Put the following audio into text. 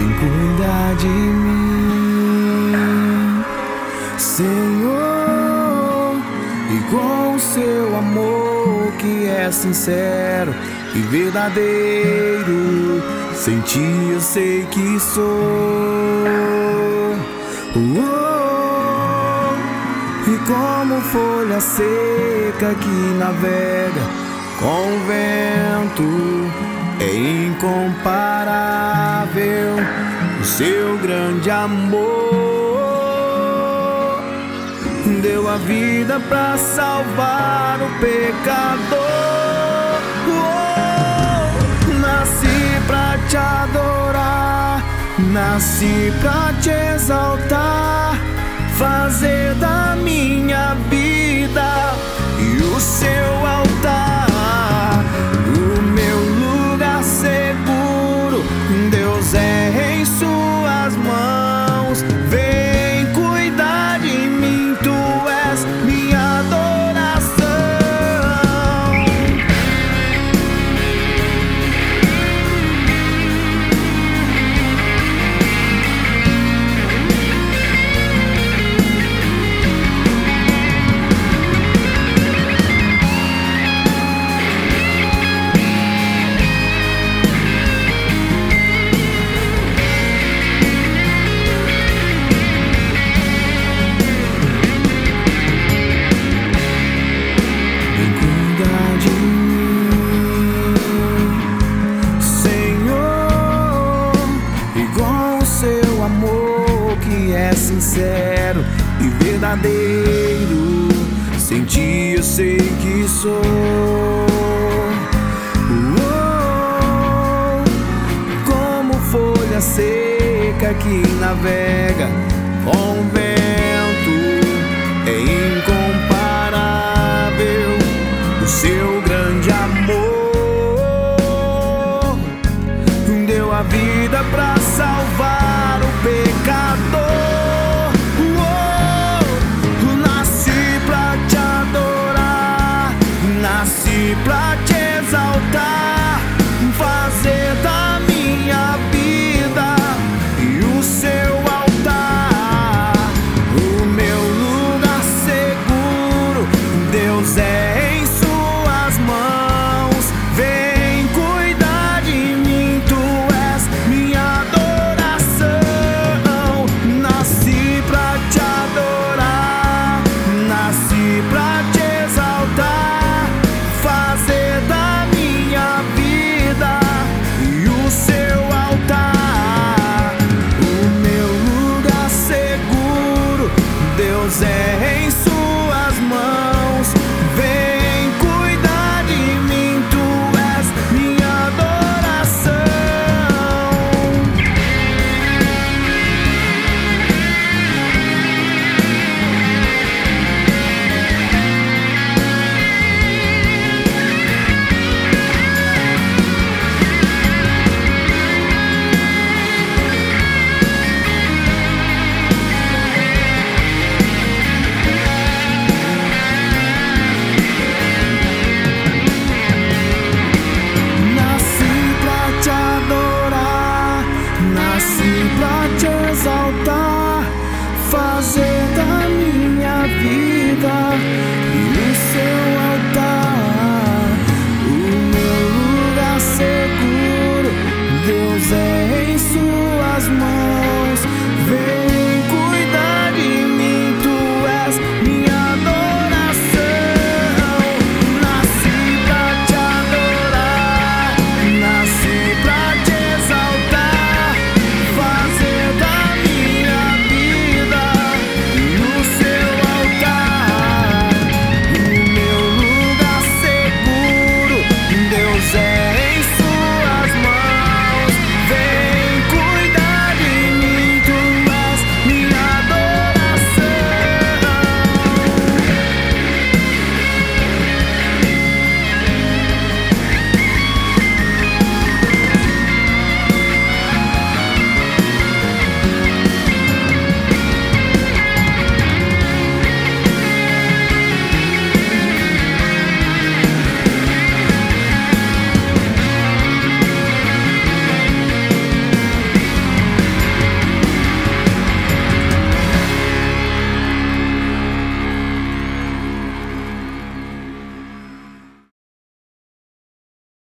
vem cuidar de mim, Senhor. E com o seu amor que é sincero e verdadeiro, sem ti eu sei que sou. E como folha seca que navega com o vento, é incomparável o seu grande amor. Deu a vida pra salvar o pecador. Nasci pra te adorar, nasci pra te exaltar, fazer da minha vida e o seu altar o meu lugar seguro. Deus é em suas mãos, vem cuidar de mim, tu és minha adoração. É sincero e verdadeiro, sem ti eu sei que sou. Como folha seca que navega com o vento, é incomparável o seu grande amor. Deu a vida pra salvar o pecador. Nasci pra te exaltar, fazer da minha vida e o seu altar o meu lugar seguro. Deus é em suas mãos, vem cuidar de mim, tu és minha adoração. Nasci pra te adorar, nasci pra te exaltar, fazer da minha vida e o seu altar o meu lugar seguro. Deus é em suas mãos, vem cuidar de mim, tu és minha adoração. Pra te exaltar, fazer da minha vida